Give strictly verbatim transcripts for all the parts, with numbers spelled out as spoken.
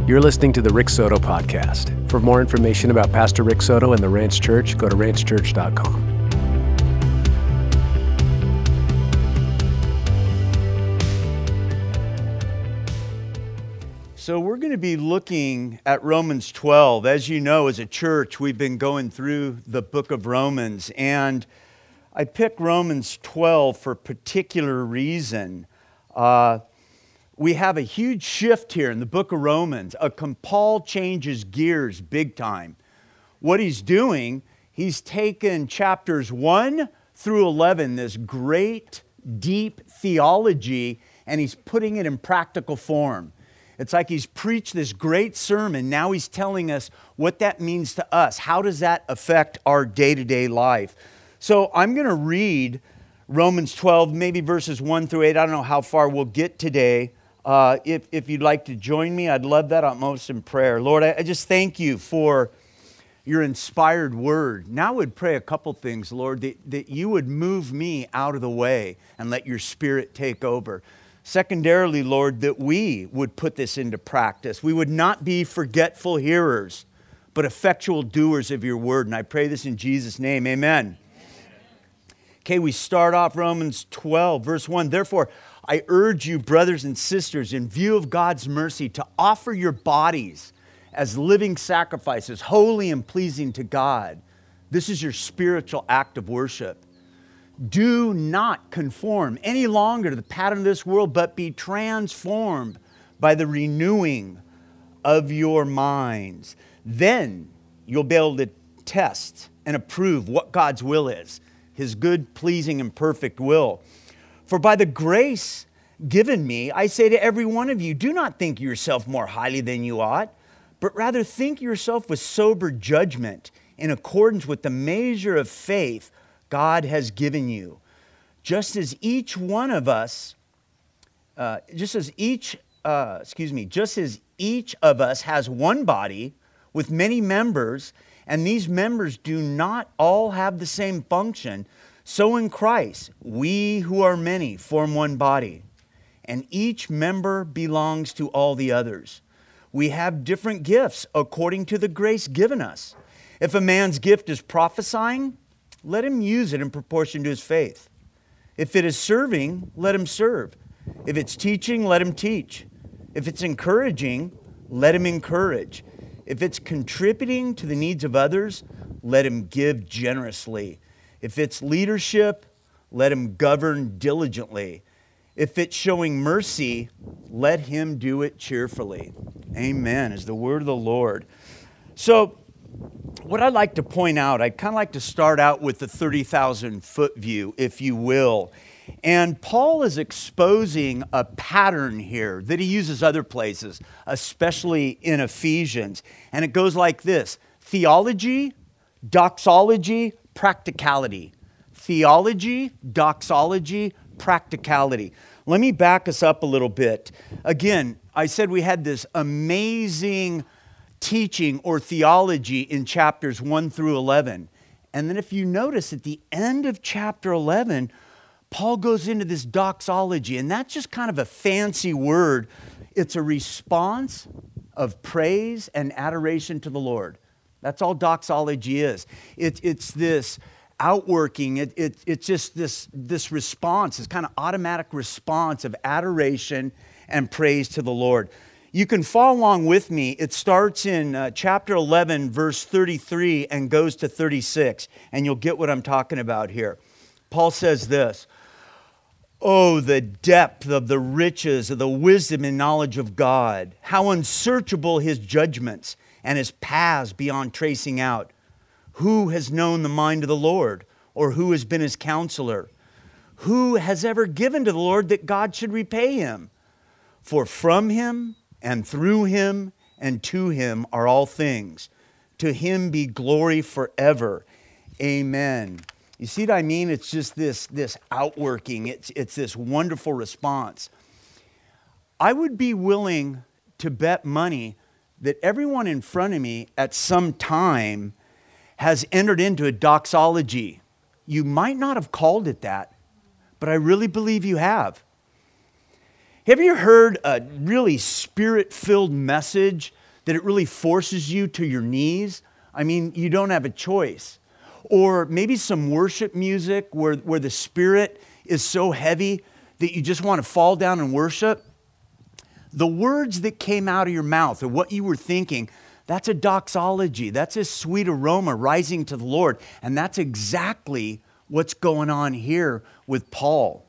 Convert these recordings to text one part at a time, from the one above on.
You're listening to the Rick Soto Podcast. For more information about Pastor Rick Soto and the Ranch Church, go to ranch church dot com. So we're going to be looking at Romans twelve. As you know, as a church, we've been going through the book of Romans, and I picked Romans twelve for a particular reason. Uh, we have a huge shift here in the book of Romans. A Paul changes gears big time. What he's doing, he's taken chapters one through eleven, this great, deep theology, and he's putting it in practical form. It's like he's preached this great sermon. Now he's telling us what that means to us. How does that affect our day-to-day life? So I'm going to read Romans twelve, maybe verses one through eight. I don't know how far we'll get today. Uh, if, if you'd like to join me, I'd love that utmost in prayer. Lord, I, I just thank you for your inspired word. Now I would pray a couple things, Lord, that, that you would move me out of the way and let your Spirit take over. Secondarily, Lord, that we would put this into practice. We would not be forgetful hearers, but effectual doers of your word. And I pray this in Jesus' name. Amen. Okay, we start off Romans twelve, verse one. Therefore, I urge you, brothers and sisters, in view of God's mercy, to offer your bodies as living sacrifices, holy and pleasing to God. This is your spiritual act of worship. Do not conform any longer to the pattern of this world, but be transformed by the renewing of your minds. Then you'll be able to test and approve what God's will is, His good, pleasing, and perfect will. For by the grace given me, I say to every one of you, do not think yourself more highly than you ought, but rather think yourself with sober judgment in accordance with the measure of faith God has given you. Just as each one of us, uh, just as each, uh, excuse me, just as each of us has one body with many members, and these members do not all have the same function, so in Christ, we who are many form one body, and each member belongs to all the others. We have different gifts according to the grace given us. If a man's gift is prophesying, let him use it in proportion to his faith. If it is serving, let him serve. If it's teaching, let him teach. If it's encouraging, let him encourage. If it's contributing to the needs of others, let him give generously. If it's leadership, let him govern diligently. If it's showing mercy, let him do it cheerfully. Amen, is the word of the Lord. So, what I'd like to point out, I'd kind of like to start out with the thirty thousand foot view, if you will. And Paul is exposing a pattern here that he uses other places, especially in Ephesians. And it goes like this: theology, doxology, practicality. Theology, doxology, practicality. Let me back us up a little bit. Again, I said we had this amazing teaching or theology in chapters one through eleven. And then if you notice at the end of chapter eleven, Paul goes into this doxology, and that's just kind of a fancy word. It's a response of praise and adoration to the Lord. That's all doxology is. It, it's this outworking, it, it, it's just this, this response, this kind of automatic response of adoration and praise to the Lord. You can follow along with me. It starts in uh, chapter eleven, verse thirty-three, and goes to thirty-six, and you'll get what I'm talking about here. Paul says this: "Oh, the depth of the riches of the wisdom and knowledge of God! How unsearchable His judgments and His paths beyond tracing out! Who has known the mind of the Lord, or who has been His counselor? Who has ever given to the Lord that God should repay him? For from Him and through Him and to Him are all things. To Him be glory forever. Amen." You see what I mean? It's just this, this outworking. It's, it's this wonderful response. I would be willing to bet money that everyone in front of me at some time has entered into a doxology. You might not have called it that, but I really believe you have. Have you heard a really spirit-filled message that it really forces you to your knees? I mean, you don't have a choice. Or maybe some worship music where, where the spirit is so heavy that you just want to fall down and worship. The words that came out of your mouth or what you were thinking, that's a doxology. That's a sweet aroma rising to the Lord. And that's exactly what's going on here with Paul.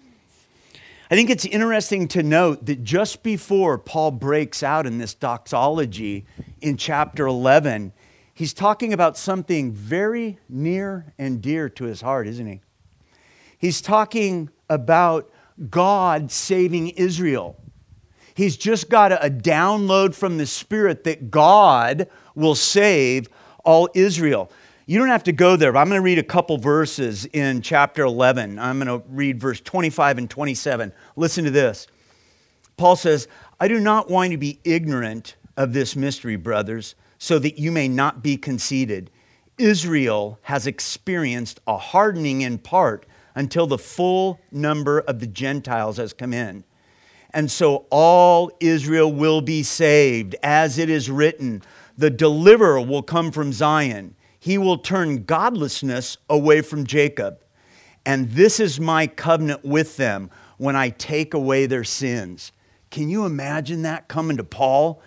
I think it's interesting to note that just before Paul breaks out in this doxology in chapter eleven, he's talking about something very near and dear to his heart, isn't he? He's talking about God saving Israel. He's just got a download from the Spirit that God will save all Israel. You don't have to go there, but I'm going to read a couple verses in chapter eleven. I'm going to read verse twenty-five and twenty-seven. Listen to this. Paul says, I do not want you to be ignorant of this mystery, brothers, so that you may not be conceited. Israel has experienced a hardening in part until the full number of the Gentiles has come in. And so all Israel will be saved, as it is written, the deliverer will come from Zion. He will turn godlessness away from Jacob. And this is my covenant with them when I take away their sins. Can you imagine that coming to Paul?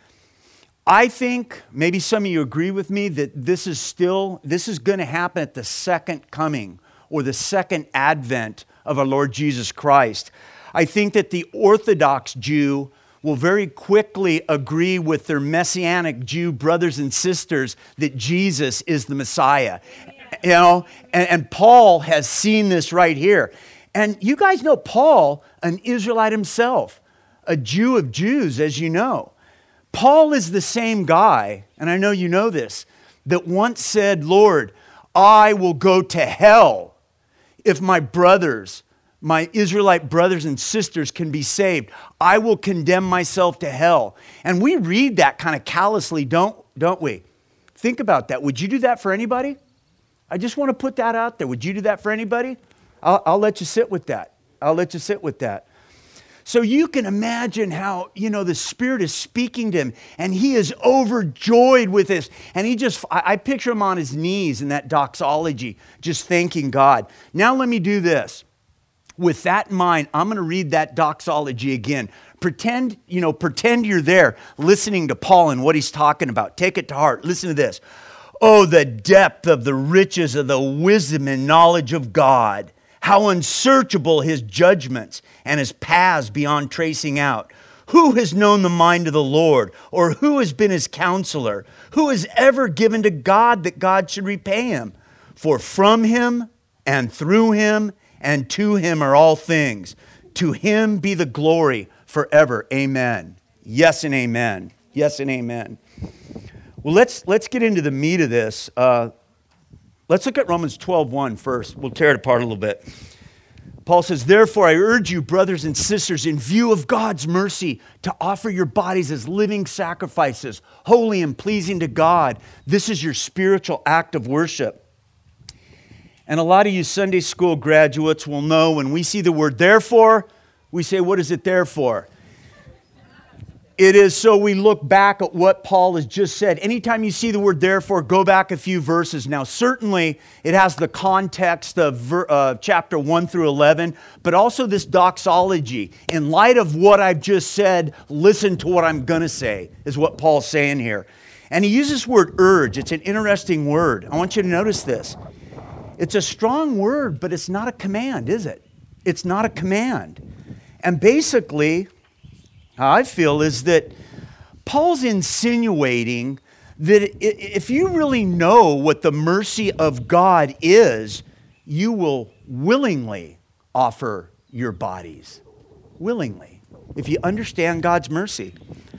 I think, maybe some of you agree with me, that this is still, this is going to happen at the second coming or the second advent of our Lord Jesus Christ. I think that the Orthodox Jew will very quickly agree with their Messianic Jew brothers and sisters that Jesus is the Messiah. You know, and, and Paul has seen this right here. And you guys know Paul, an Israelite himself, a Jew of Jews, as you know. Paul is the same guy, and I know you know this, that once said, Lord, I will go to hell if my brothers, my Israelite brothers and sisters can be saved. I will condemn myself to hell. And we read that kind of callously, don't, don't we? Think about that. Would you do that for anybody? I just want to put that out there. Would you do that for anybody? I'll, I'll let you sit with that. I'll let you sit with that. So you can imagine how, you know, the Spirit is speaking to him and he is overjoyed with this. And he just, I, I picture him on his knees in that doxology, just thanking God. Now let me do this. With that in mind, I'm going to read that doxology again. Pretend, you know, pretend you're there listening to Paul and what he's talking about. Take it to heart. Listen to this. Oh, the depth of the riches of the wisdom and knowledge of God. How unsearchable his judgments and his paths beyond tracing out. Who has known the mind of the Lord? Or who has been his counselor? Who has ever given to God that God should repay him? For from him and through him and to him are all things. To him be the glory forever. Amen. Yes and amen. Yes and amen. Well, let's let's get into the meat of this. Uh, let's look at Romans twelve one first. We'll tear it apart a little bit. Paul says, therefore I urge you, brothers and sisters, in view of God's mercy, to offer your bodies as living sacrifices, holy and pleasing to God. This is your spiritual act of worship. And a lot of you Sunday school graduates will know when we see the word therefore, we say, what is it there for? It is so we look back at what Paul has just said. Anytime you see the word therefore, go back a few verses. Now, certainly it has the context of ver, uh, chapter one through eleven, but also this doxology. In light of what I've just said, listen to what I'm going to say, is what Paul's saying here. And he uses this word urge. It's an interesting word. I want you to notice this. It's a strong word, but it's not a command, is it? It's not a command. And basically, how I feel is that Paul's insinuating that if you really know what the mercy of God is, you will willingly offer your bodies. Willingly. If you understand God's mercy.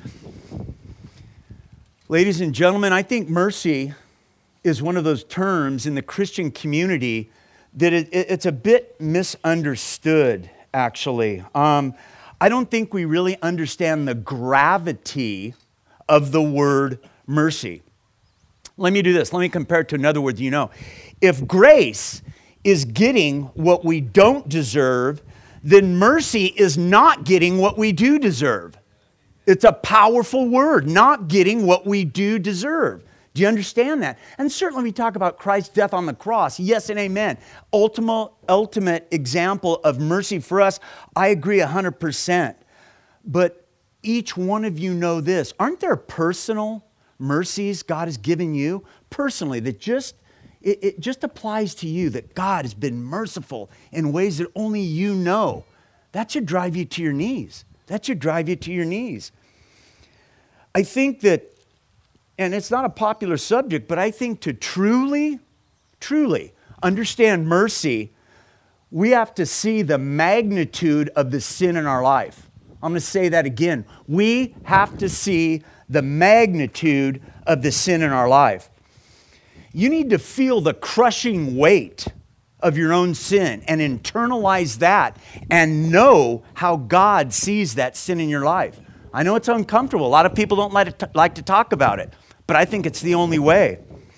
Ladies and gentlemen, I think mercy is one of those terms in the Christian community that it, it, it's a bit misunderstood, actually. Um, I don't think we really understand the gravity of the word mercy. Let me do this. Let me compare it to another word you know. If grace is getting what we don't deserve, then mercy is not getting what we do deserve. It's a powerful word, not getting what we do deserve. Do you understand that? And certainly we talk about Christ's death on the cross. Yes and amen. Ultimate, ultimate example of mercy for us. I agree one hundred percent. But each one of you know this. Aren't there personal mercies God has given you personally that just, it, it just applies to you, that God has been merciful in ways that only you know? That should drive you to your knees. That should drive you to your knees. I think that, and it's not a popular subject, but I think to truly, truly understand mercy, we have to see the magnitude of the sin in our life. I'm going to say that again. We have to see the magnitude of the sin in our life. You need to feel the crushing weight of your own sin and internalize that and know how God sees that sin in your life. I know it's uncomfortable. A lot of people don't like to, like to talk about it, but I think it's the only way.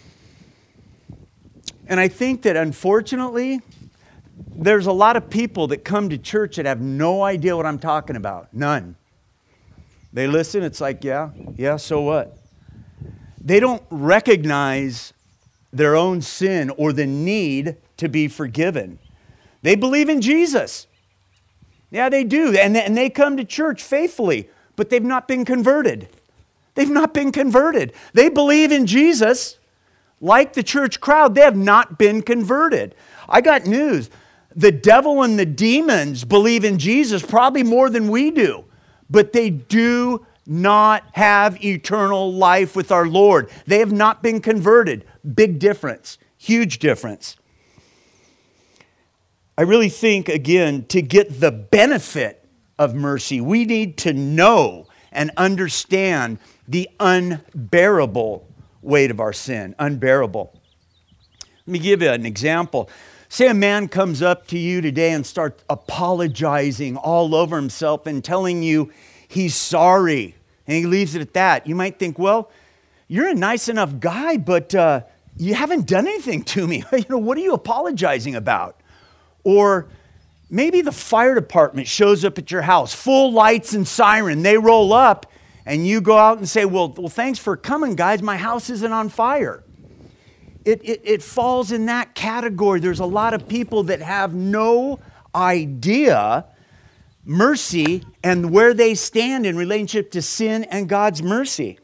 And I think that unfortunately, there's a lot of people that come to church that have no idea what I'm talking about. None. They listen, it's like, yeah, yeah, so what? They don't recognize their own sin or the need to be forgiven. They believe in Jesus. Yeah, they do. And, and they come to church faithfully, but they've not been converted. They've not been converted. They believe in Jesus. Like the church crowd, they have not been converted. I got news. The devil and the demons believe in Jesus probably more than we do, but they do not have eternal life with our Lord. They have not been converted. Big difference. Huge difference. I really think, again, to get the benefit of mercy, we need to know and understand the unbearable weight of our sin. Unbearable. Let me give you an example. Say a man comes up to you today and starts apologizing all over himself and telling you he's sorry, and he leaves it at that. You might think, well, you're a nice enough guy, but uh, you haven't done anything to me. You know, what are you apologizing about? Or maybe the fire department shows up at your house, full lights and siren. They roll up, and you go out and say, well, well thanks for coming, guys. My house isn't on fire. It, it, it falls in that category. There's a lot of people that have no idea mercy and where they stand in relationship to sin and God's mercy.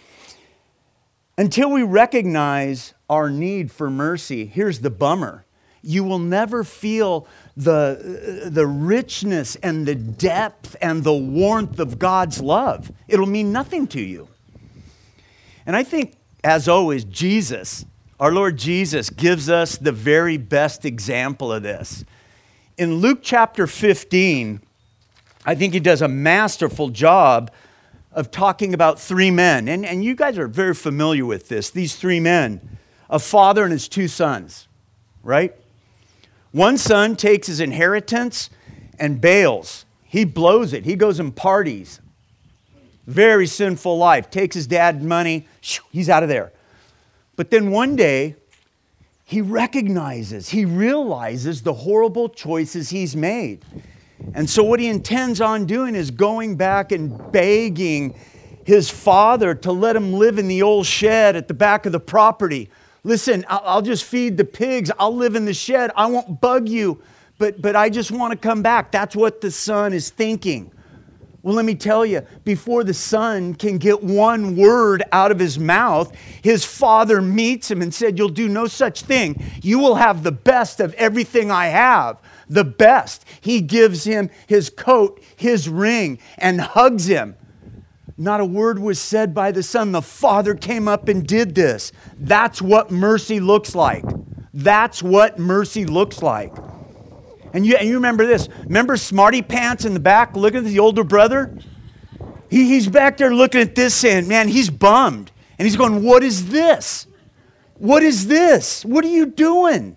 Until we recognize our need for mercy, here's the bummer. You will never feel the, the richness and the depth and the warmth of God's love. It'll mean nothing to you. And I think, as always, Jesus, our Lord Jesus, gives us the very best example of this. In Luke chapter fifteen, I think he does a masterful job of talking about three men. And, and you guys are very familiar with this. These three men, a father and his two sons, right? One son takes his inheritance and bails. He blows it. He goes and parties. Very sinful life. Takes his dad's money. He's out of there. But then one day, he recognizes, he realizes the horrible choices he's made. And so what he intends on doing is going back and begging his father to let him live in the old shed at the back of the property. Listen, I'll just feed the pigs. I'll live in the shed. I won't bug you, but, but I just want to come back. That's what the son is thinking. Well, let me tell you, before the son can get one word out of his mouth, his father meets him and said, you'll do no such thing. You will have the best of everything I have. The best. He gives him his coat, his ring, and hugs him. Not a word was said by the son. The father came up and did this. That's what mercy looks like. That's what mercy looks like. And you, and you remember this. Remember Smarty Pants in the back looking at the older brother? He, he's back there looking at this saying, man, he's bummed. And he's going, what is this? What is this? What are you doing?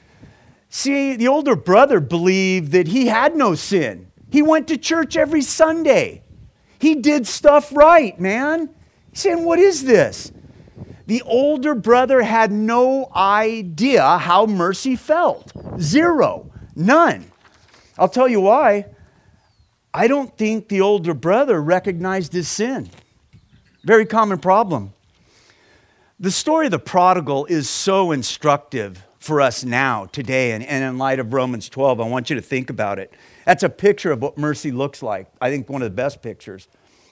See, the older brother believed that he had no sin. He went to church every Sunday. He did stuff right, man. He's saying, what is this? The older brother had no idea how mercy felt. Zero. None. I'll tell you why. I don't think the older brother recognized his sin. Very common problem. The story of the prodigal is so instructive for us now, today, and, and in light of Romans twelve. I want you to think about it. That's a picture of what mercy looks like. I think one of the best pictures.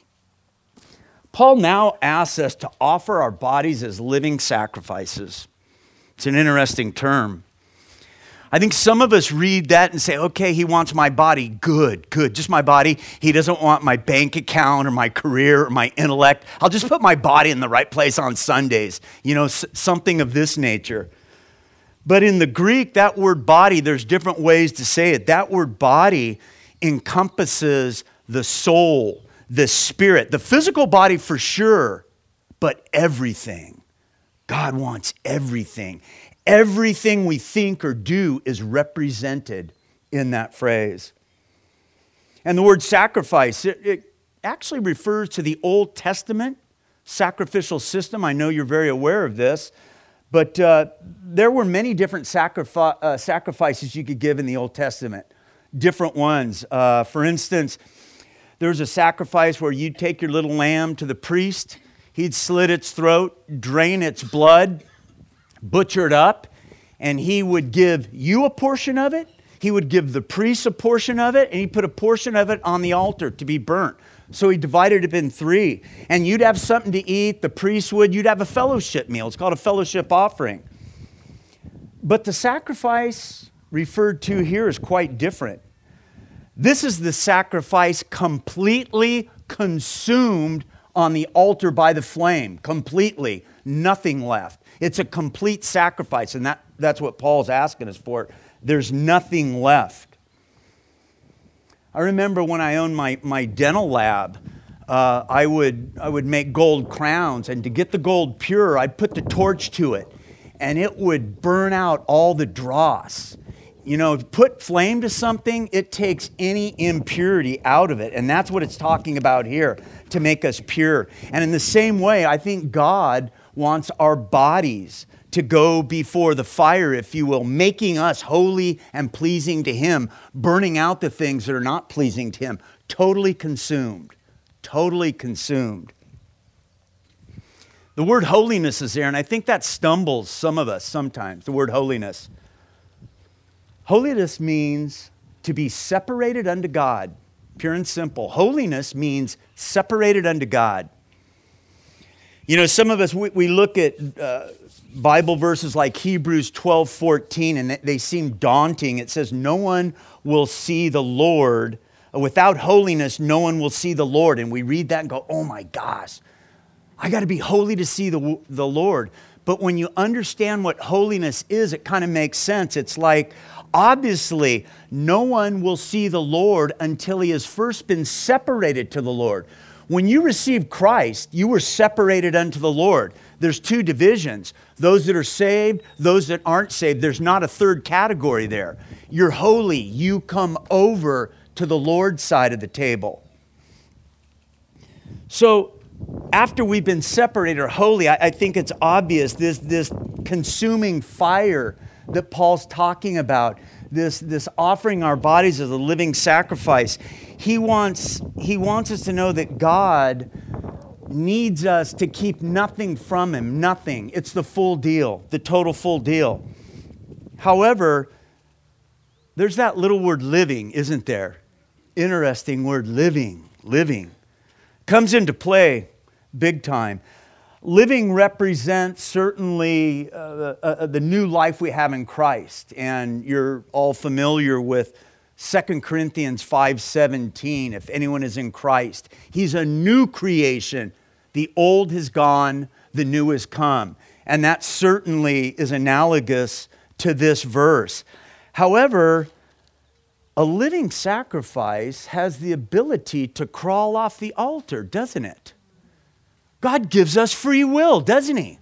Paul now asks us to offer our bodies as living sacrifices. It's an interesting term. I think some of us read that and say, okay, he wants my body. Good, good, just my body. He doesn't want my bank account or my career or my intellect. I'll just put my body in the right place on Sundays. You know, s- something of this nature. But in the Greek, that word body, there's different ways to say it. That word body encompasses the soul, the spirit, the physical body for sure, but everything. God wants everything. Everything we think or do is represented in that phrase. And the word sacrifice, it, it actually refers to the Old Testament sacrificial system. I know you're very aware of this, but uh, there were many different sacrifi- uh, sacrifices you could give in the Old Testament, different ones. Uh, for instance, there was a sacrifice where you'd take your little lamb to the priest, he'd slit its throat, drain its blood, butchered up, and he would give you a portion of it, he would give the priest a portion of it, and he put a portion of it on the altar to be burnt. So he divided it in three. And you'd have something to eat, the priest would, you'd have a fellowship meal. It's called a fellowship offering. But the sacrifice referred to here is quite different. This is the sacrifice completely consumed on the altar by the flame, completely, nothing left. It's a complete sacrifice, and that, that's what Paul's asking us for. There's nothing left. I remember when I owned my, my dental lab, uh, I would I would make gold crowns, and to get the gold pure, I'd put the torch to it, and it would burn out all the dross. You know, put flame to something, it takes any impurity out of it, and that's what it's talking about here, to make us pure. And in the same way, I think God wants our bodies to go before the fire, if you will, making us holy and pleasing to Him, burning out the things that are not pleasing to Him, totally consumed, totally consumed. The word holiness is there, and I think that stumbles some of us sometimes, the word holiness. Holiness means to be separated unto God, pure and simple. Holiness means separated unto God. You know, some of us, we, we look at uh, Bible verses like Hebrews twelve fourteen, and they seem daunting. It says, no one will see the Lord. Without holiness, no one will see the Lord. And we read that and go, oh my gosh, I got to be holy to see the, the Lord. But when you understand what holiness is, it kind of makes sense. It's like, obviously, no one will see the Lord until he has first been separated to the Lord. When you received Christ, you were separated unto the Lord. There's two divisions. Those that are saved, those that aren't saved. There's not a third category there. You're holy. You come over to the Lord's side of the table. So after we've been separated or holy, I, I think it's obvious this, this consuming fire that Paul's talking about, this, this offering our bodies as a living sacrifice. He wants, he wants us to know that God needs us to keep nothing from Him, nothing. It's the full deal, the total full deal. However, there's that little word living, isn't there? Interesting word, living, living. Comes into play big time. Living represents certainly uh, uh, the new life we have in Christ. And you're all familiar with Second Corinthians five seventeen. If anyone is in Christ, he's a new creation. The old has gone, the new has come. And that certainly is analogous to this verse. However, a living sacrifice has the ability to crawl off the altar, doesn't it? God gives us free will, doesn't He?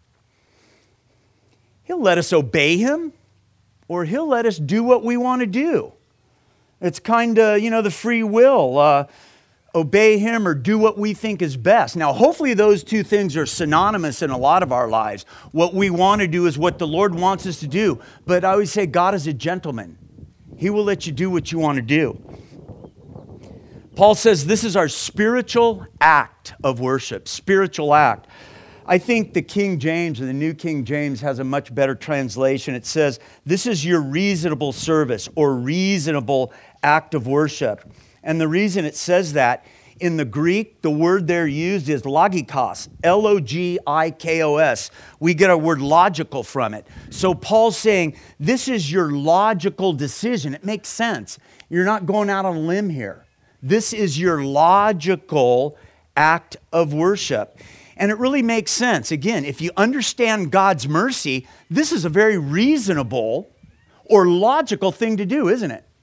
He'll let us obey Him, or He'll let us do what we want to do. It's kind of, you know, the free will. Uh, obey Him or do what we think is best. Now, hopefully those two things are synonymous in a lot of our lives. What we want to do is what the Lord wants us to do. But I always say God is a gentleman. He will let you do what you want to do. Paul says this is our spiritual act of worship, spiritual act. I think the King James, or the New King James, has a much better translation. It says, this is your reasonable service or reasonable act of worship. And the reason it says that, in the Greek, the word there used is logikos, L O G I K O S. We get our word logical from it. So Paul's saying, this is your logical decision. It makes sense. You're not going out on a limb here. This is your logical act of worship. And it really makes sense. Again, if you understand God's mercy, this is a very reasonable or logical thing to do, isn't it?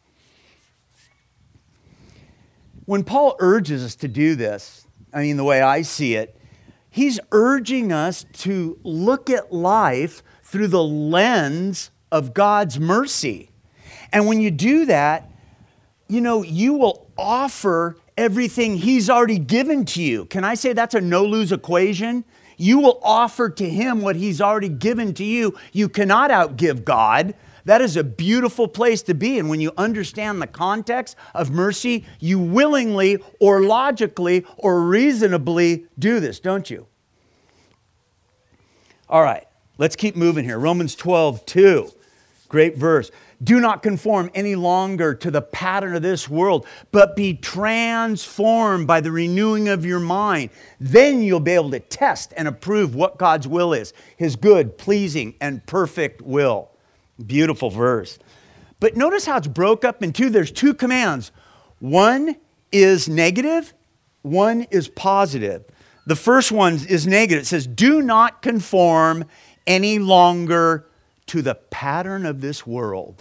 When Paul urges us to do this, I mean, the way I see it, he's urging us to look at life through the lens of God's mercy. And when you do that, you know, you will offer everything He's already given to you. Can I say that's a no-lose equation? You will offer to Him what He's already given to you. You cannot outgive God. That is a beautiful place to be. And when you understand the context of mercy, you willingly or logically or reasonably do this, don't you? All right, let's keep moving here. Romans twelve two, great verse. Do not conform any longer to the pattern of this world, but be transformed by the renewing of your mind. Then you'll be able to test and approve what God's will is, His good, pleasing, and perfect will. Beautiful verse. But notice how it's broke up in two. There's two commands. One is negative, one is positive. The first one is negative. It says, do not conform any longer to the pattern of this world.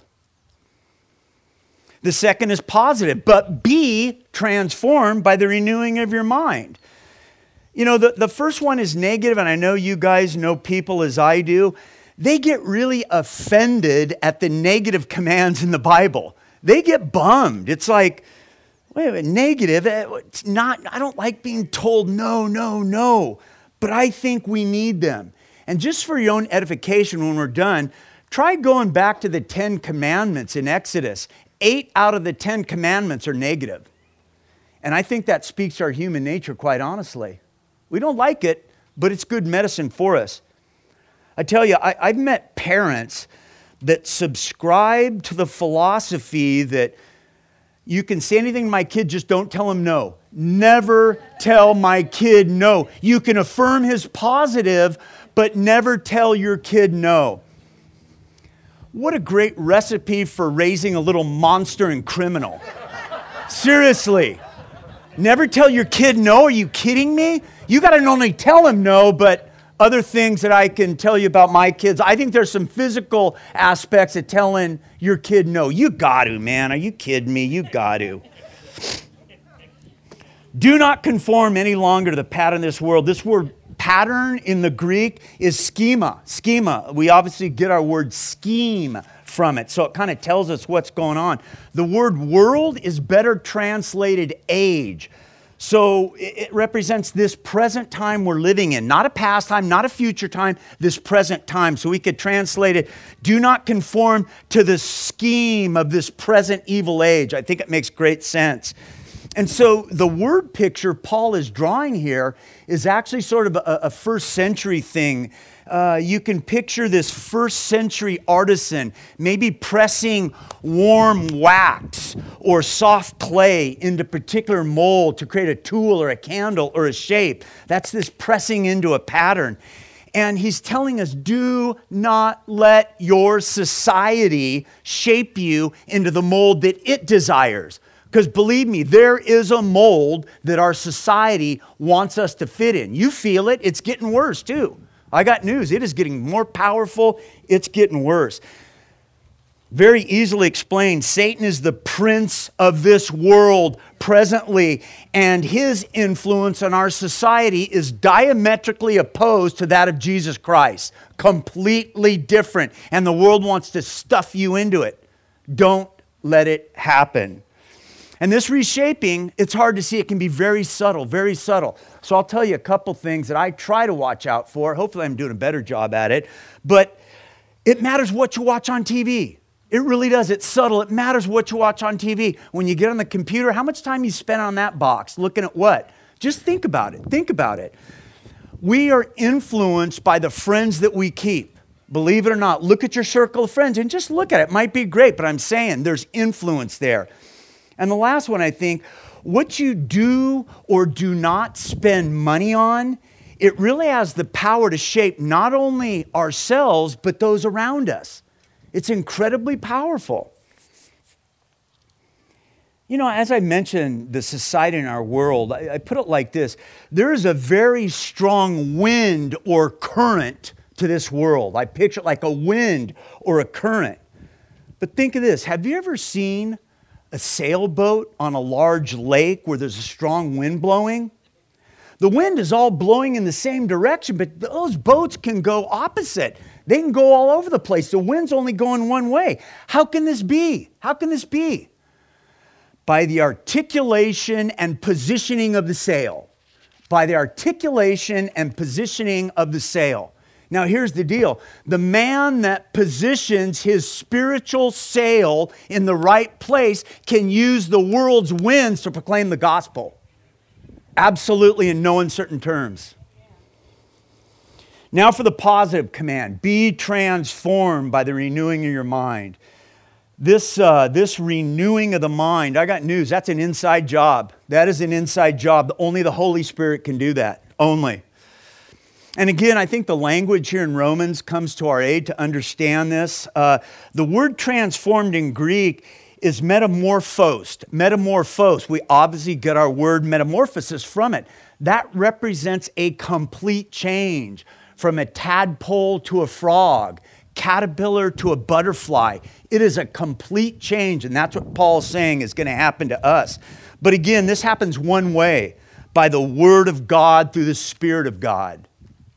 The second is positive, but be transformed by the renewing of your mind. You know, the, the first one is negative, and I know you guys know people as I do. They get really offended at the negative commands in the Bible. They get bummed. It's like, wait a minute, negative? It's not, I don't like being told no, no, no. But I think we need them. And just for your own edification when we're done, try going back to the Ten Commandments in Exodus. Eight out of the Ten Commandments are negative. And I think that speaks to our human nature, quite honestly. We don't like it, but it's good medicine for us. I tell you, I, I've met parents that subscribe to the philosophy that you can say anything to my kid, just don't tell him no. Never tell my kid no. You can affirm his positive, but never tell your kid no. What a great recipe for raising a little monster and criminal. Seriously. Never tell your kid no. Are you kidding me? You got to not only tell him no, but other things that I can tell you about my kids. I think there's some physical aspects of telling your kid no. You got to, man. Are you kidding me? You got to. Do not conform any longer to the pattern of this world. This word pattern in the Greek is schema. Schema. We obviously get our word scheme from it. So it kind of tells us what's going on. The word world is better translated age. So it represents this present time we're living in, not a past time, not a future time, this present time. So we could translate it, do not conform to the scheme of this present evil age. I think it makes great sense. And so the word picture Paul is drawing here is actually sort of a, a first century thing. Uh, you can picture this first century artisan maybe pressing warm wax or soft clay into particular mold to create a tool or a candle or a shape. That's this pressing into a pattern. And he's telling us, do not let your society shape you into the mold that it desires. Because believe me, there is a mold that our society wants us to fit in. You feel it. It's getting worse too. I got news. It is getting more powerful. It's getting worse. Very easily explained, Satan is the prince of this world presently, and his influence on our society is diametrically opposed to that of Jesus Christ. Completely different. And the world wants to stuff you into it. Don't let it happen. And this reshaping, it's hard to see. It can be very subtle, very subtle. So I'll tell you a couple things that I try to watch out for. Hopefully I'm doing a better job at it. But it matters what you watch on T V. It really does. It's subtle. It matters what you watch on T V. When you get on the computer, how much time you spend on that box looking at what? Just think about it. Think about it. We are influenced by the friends that we keep. Believe it or not, look at your circle of friends and just look at it. It might be great, but I'm saying there's influence there. And the last one, I think, what you do or do not spend money on, it really has the power to shape not only ourselves, but those around us. It's incredibly powerful. You know, as I mentioned, the society in our world, I, I put it like this. There is a very strong wind or current to this world. I picture it like a wind or a current. But think of this. Have you ever seen a sailboat on a large lake where there's a strong wind blowing? The wind is all blowing in the same direction, but those boats can go opposite. They can go all over the place. The wind's only going one way. How can this be? How can this be? By the articulation and positioning of the sail. By the articulation and positioning of the sail. Now here's the deal. The man that positions his spiritual sail in the right place can use the world's winds to proclaim the gospel. Absolutely, in no uncertain terms. Now for the positive command. Be transformed by the renewing of your mind. This, uh, this renewing of the mind, I got news, that's an inside job. That is an inside job. Only the Holy Spirit can do that. Only. And again, I think the language here in Romans comes to our aid to understand this. Uh, the word transformed in Greek is metamorphosed. Metamorphosed. We obviously get our word metamorphosis from it. That represents a complete change from a tadpole to a frog, caterpillar to a butterfly. It is a complete change, and that's what Paul's saying is going to happen to us. But again, this happens one way, by the Word of God through the Spirit of God.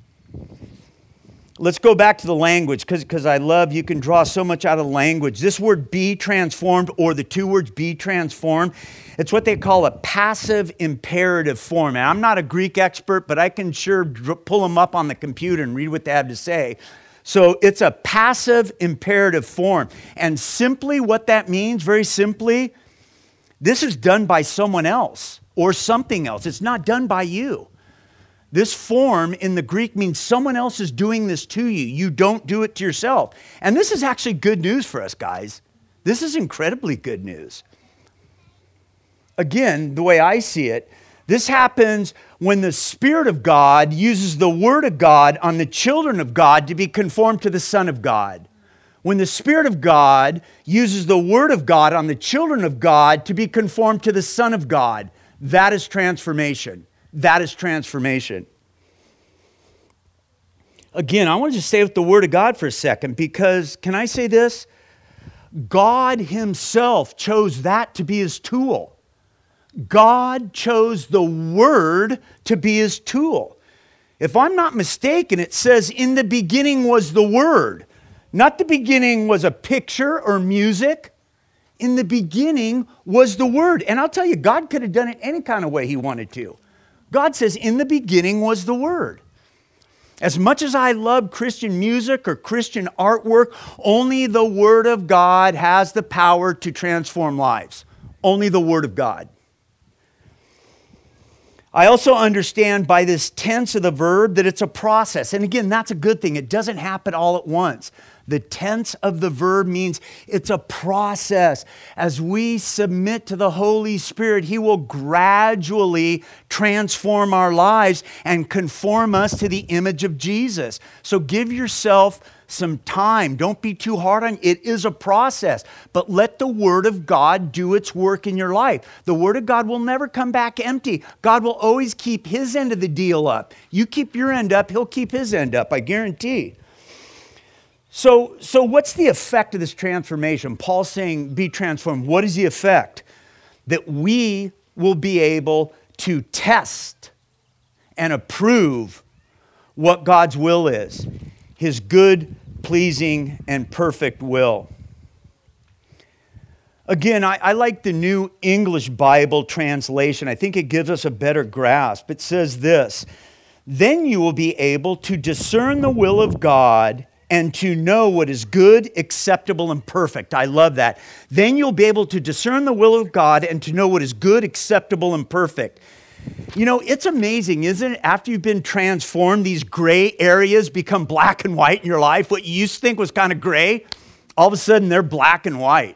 Let's go back to the language, because I love you can draw so much out of language. This word be transformed, or the two words be transformed, it's what they call a passive imperative form. And I'm not a Greek expert, but I can sure pull them up on the computer and read what they have to say. So it's a passive imperative form. And simply what that means, very simply, this is done by someone else or something else. It's not done by you. This form in the Greek means someone else is doing this to you. You don't do it to yourself. And this is actually good news for us, guys. This is incredibly good news. Again, the way I see it, this happens when the Spirit of God uses the Word of God on the children of God to be conformed to the Son of God. When the Spirit of God uses the Word of God on the children of God to be conformed to the Son of God, that is transformation. That is transformation. Again, I want to just stay with the Word of God for a second, because, can I say this? God Himself chose that to be His tool. God chose the Word to be His tool. If I'm not mistaken, it says, in the beginning was the Word. Not the beginning was a picture or music. In the beginning was the Word. And I'll tell you, God could have done it any kind of way He wanted to. God says, in the beginning was the Word. As much as I love Christian music or Christian artwork, only the Word of God has the power to transform lives. Only the Word of God. I also understand by this tense of the verb that it's a process. And again, that's a good thing. It doesn't happen all at once. The tense of the verb means it's a process. As we submit to the Holy Spirit, He will gradually transform our lives and conform us to the image of Jesus. So give yourself some time. Don't be too hard on it. It is a process, but let the Word of God do its work in your life. The Word of God will never come back empty. God will always keep His end of the deal up. You keep your end up, He'll keep His end up, I guarantee. So, so what's the effect of this transformation? Paul's saying, be transformed. What is the effect? That we will be able to test and approve what God's will is. His good, pleasing, and perfect will. Again, I, I like the New English Bible translation. I think it gives us a better grasp. It says this, then you will be able to discern the will of God and to know what is good, acceptable, and perfect. I love that. Then you'll be able to discern the will of God and to know what is good, acceptable, and perfect. You know, it's amazing, isn't it? After you've been transformed, these gray areas become black and white in your life. What you used to think was kind of gray, all of a sudden they're black and white.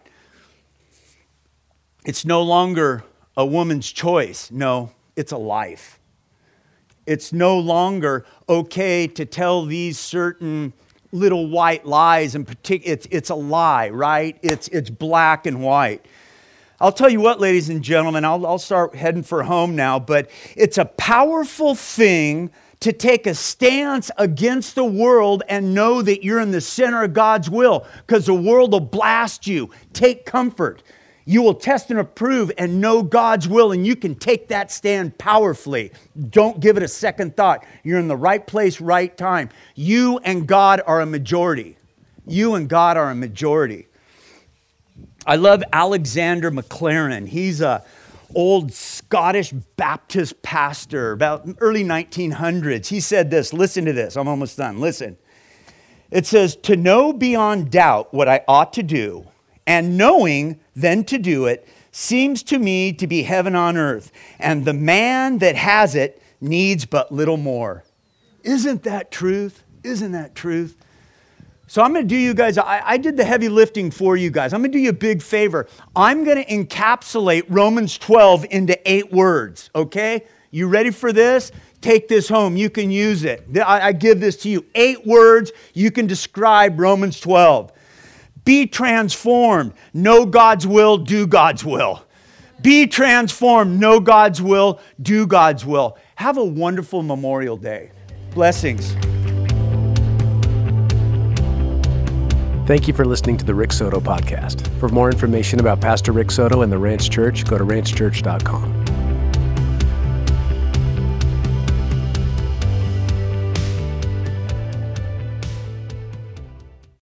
It's no longer a woman's choice. No, it's a life. It's no longer okay to tell these certain little white lies. In particular, it's, it's a lie, right? It's, it's black and white. I'll tell you what, ladies and gentlemen, I'll, I'll start heading for home now, but it's a powerful thing to take a stance against the world and know that you're in the center of God's will, because the world will blast you. Take comfort. You will test and approve and know God's will, and you can take that stand powerfully. Don't give it a second thought. You're in the right place, right time. You and God are a majority. You and God are a majority. I love Alexander McLaren. He's a old Scottish Baptist pastor, about early nineteen hundreds. He said this. Listen to this. I'm almost done. Listen. It says, "To know beyond doubt what I ought to do, and knowing then to do it, seems to me to be heaven on earth. And the man that has it needs but little more." Isn't that truth? Isn't that truth? So I'm going to do you guys, I, I did the heavy lifting for you guys. I'm going to do you a big favor. I'm going to encapsulate Romans twelve into eight words, okay? You ready for this? Take this home. You can use it. I, I give this to you. Eight words, you can describe Romans twelve. Be transformed. Know God's will, do God's will. Be transformed. Know God's will, do God's will. Have a wonderful Memorial Day. Blessings. Thank you for listening to the Rick Soto Podcast. For more information about Pastor Rick Soto and the Ranch Church, go to ranch church dot com.